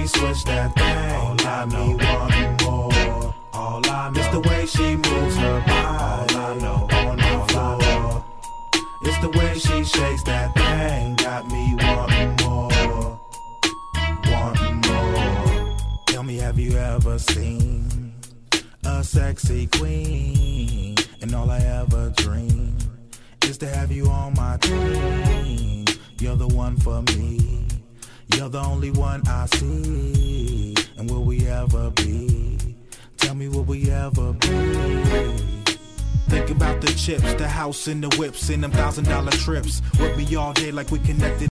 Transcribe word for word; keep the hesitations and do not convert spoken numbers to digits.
she switch that thing, got me wanting more. All I know, it's the way she moves her body. All I know, on the floor. It's the way she shakes that thing, got me wanting more, wanting more. Tell me, have you ever seen a sexy queen? And all I ever dream is to have you on my team. You're the one for me. You're the only one I see. And will we ever be? Tell me, will we ever be? Think about the chips, the house and the whips and them thousand dollar trips. With me all day like we connected